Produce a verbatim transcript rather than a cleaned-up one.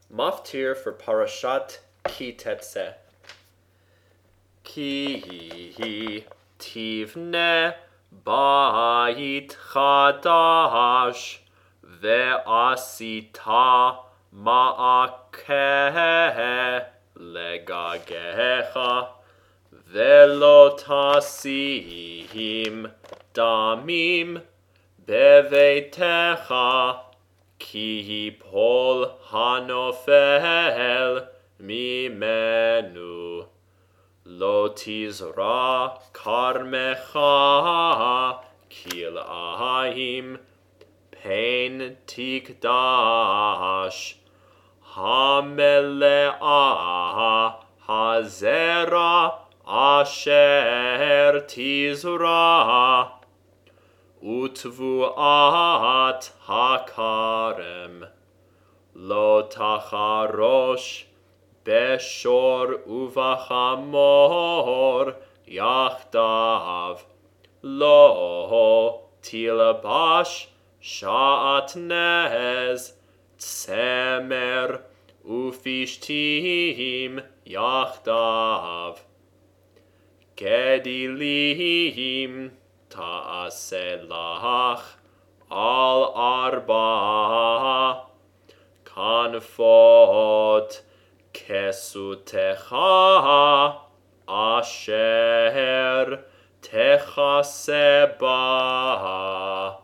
Maftir for Parashat Ki Tetzeh. Ki tivne bayit chadash ve'asita ma'akeh legagecha ve'lo tasim damim beveitecha ki pol hanofel mimenu lo tizra karmecha kil'ahim pain tikdash hamele'ah hazera asher tizra utvu'at hakarem lo tacharosh beshor uvachamor yachdav lo tilabash sha'atnez tsemer ufishtim yachdav gedilim ta'aselach al arba kanfot kesutecha asher techaseba